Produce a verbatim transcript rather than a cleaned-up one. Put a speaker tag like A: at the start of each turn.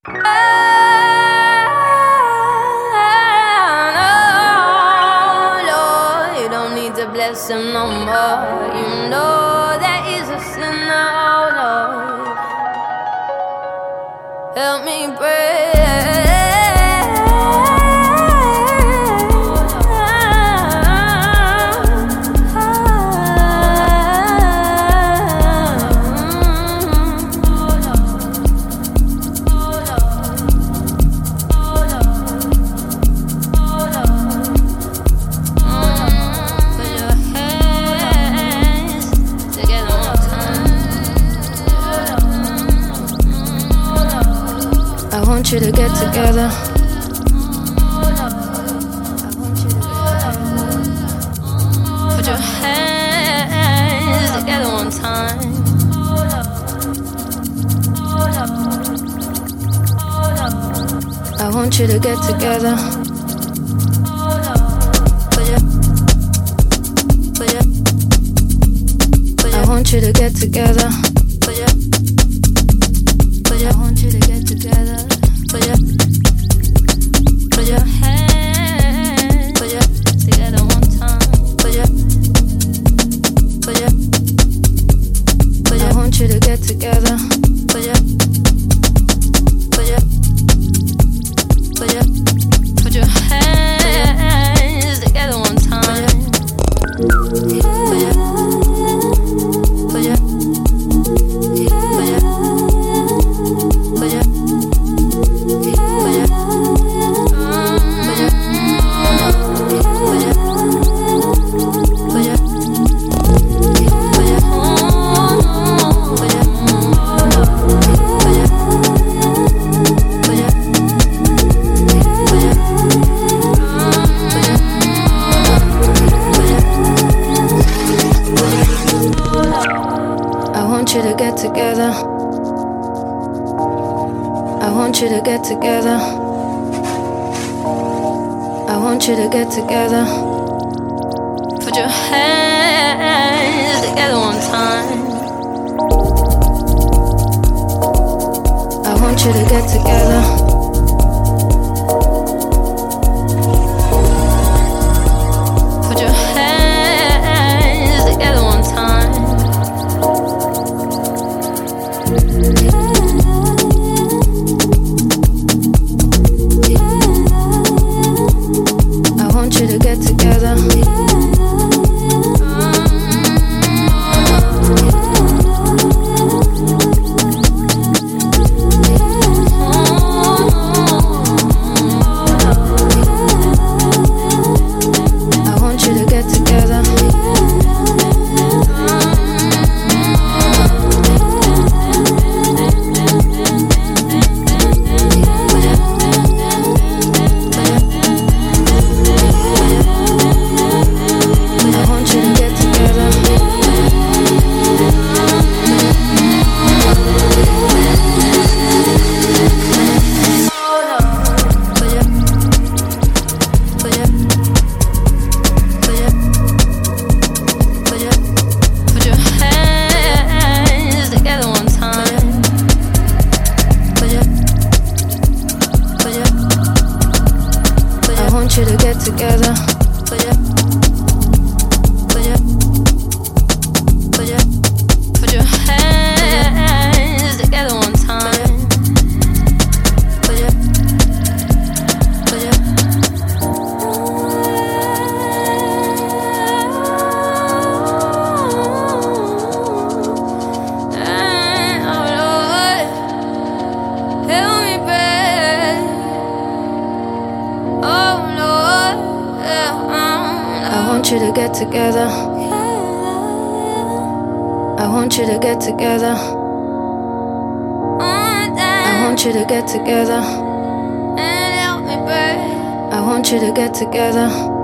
A: Bless him no more. You know that he's a sinner, oh Lord. Help me pray. I want you to get together. Put your hands together one time. I want you to get together. Put your, put your, put your, I want you to get together. Put your, put your, I want you to get together. Put your, put your hands, put your together one time. Put your, put your, put your. I want you to get together. Put your, put your, put your, put your hands together one time. Put your, put your, put your, put your, put your. I want you to get together. I want you to get together. I want you to get together. Put your hands together one time. I want you to get together. Put your hands together one time. I want you to get together. Together. Put your, put your, put your, put your hands together one time. Put your, put your, and oh Lord, help me pray. Oh Lord. I want you to get together. I want you to get together. I want you to get together. I want you to get together.